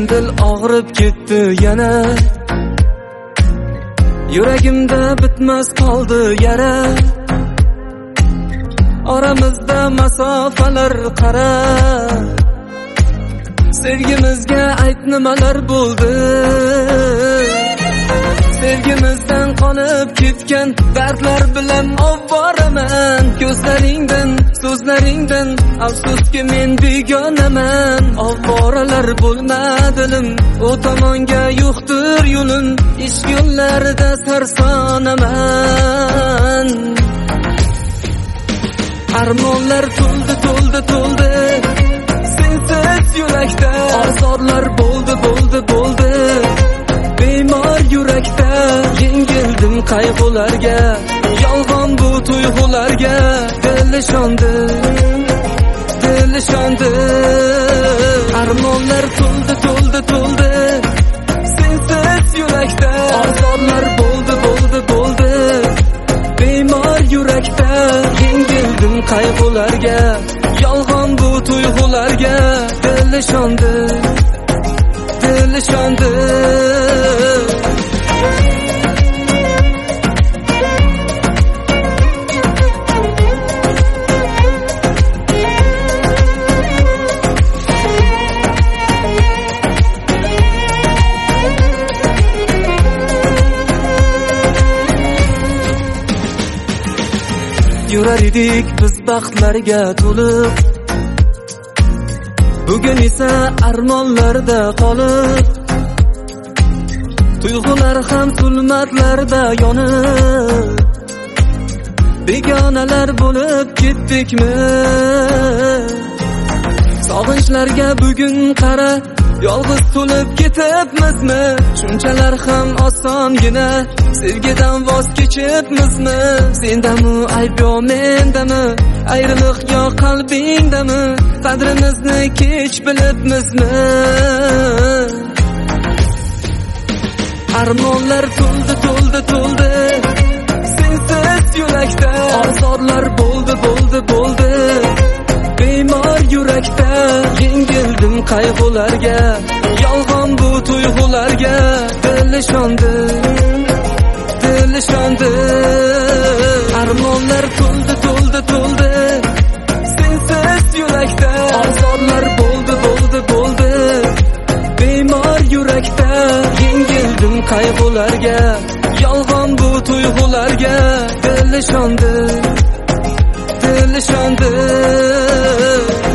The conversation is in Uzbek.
dil og'rib ketdi yana. Yuragimda bitmas qoldi yara. Oramizda masofalar qara. Sevgimizga ayt nimalar bo'ldi. Sevgimizdan qolib ketgan dardlar bilan ovvoraman. Ko'zlaringdan, so'zlaringdan afsuski men begonaman. Ovvoralar bo'lmadilim, u tomonga yo'qdir yo'lim. Ish yo'llarida sarsonaman. Armonlar to'ldi, to'ldi, to'ldi. Sensiz yurakda ozorlar bo'ldi, bo'ldi, bo'ldi. Bemor yurakda yengildim qayg'ularga. Yolg'on bu tuyg'ularga dil ishondi, dil ishondi. Armonlar to'ldi, to'ldi, to'ldi. Sensiz yurakda ozorlar bo'ldi, bo'ldi, bo'ldi. Bemor yurakda yengildim qayg'ularga. Yolg'on bu tuyg'ularga dil ishondi, dil ishondi. Yurar edik biz baxtlarga to'lib. Bugun esa armonlarda qolib. Tuyg'ular ham zulmatlarda yonib. Begonalar bo'lib ketdikmi? Sog'inchlarga bugun qara, yolg'iz to'lib ketibmizmi? Shunchalar ham osongina sevgidan voz kechibmizmi? Sendami ayb yo mendami? Ayriliq yo qalbingdami? Qadrimizni kech bilibmizmi? Armonlar to'ldi, to'ldi, to'ldi. Sensiz yurakda ozorlar bo'ldi, bo'ldi, bo'ldi. Bemor yurakda yengildim qayg'ularga. Yolg'on bu tuyg'ularga dil ishondi, dil ishondi. Armonlar to'ldi, to'ldi, to'ldi. Sensiz yurakda ozorlar bo'ldi, bo'ldi, bo'ldi. Bemor yurakda yengildim qayg'ularga. Yolg'on bu tuyg'ularga dil ishondi, dil ishondi.